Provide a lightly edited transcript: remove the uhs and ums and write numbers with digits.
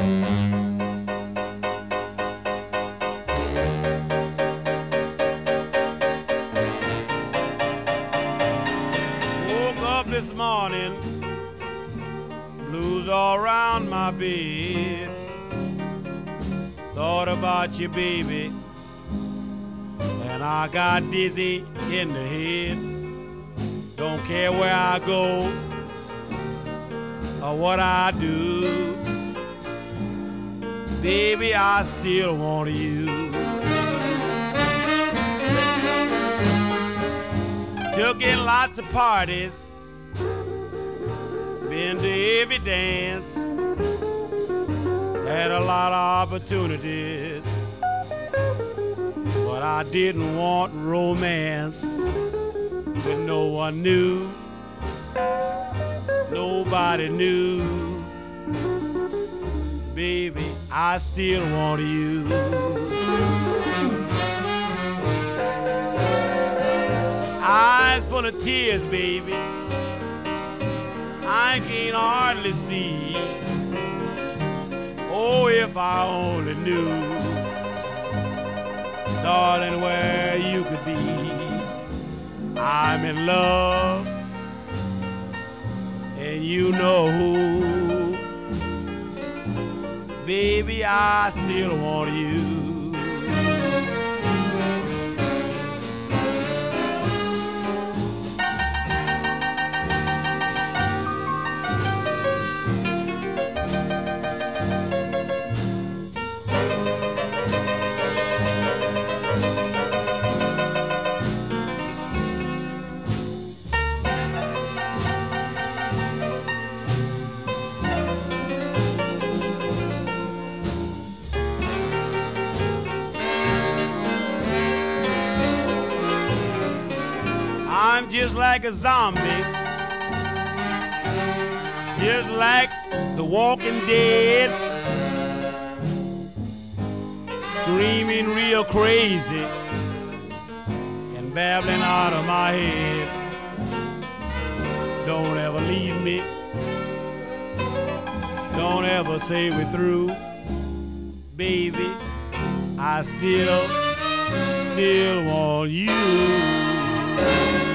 Woke up this morning, blues all around my bed. Thought about you, baby, and I got dizzy in the head. Don't care where I go or what I do, baby, I still want you. Took in lots of parties, been to every dance, had a lot of opportunities, but I didn't want romance with no one new. Nobody knew, baby, I still want you. Eyes full of tears, baby, I can't hardly see. Oh, if I only knew, darling, where you could be. I'm in love, and you know who. Baby, I still want you. I'm just like a zombie, just like the walking dead, screaming real crazy and babbling out of my head. Don't ever leave me, don't ever say we're through, baby, I still want you.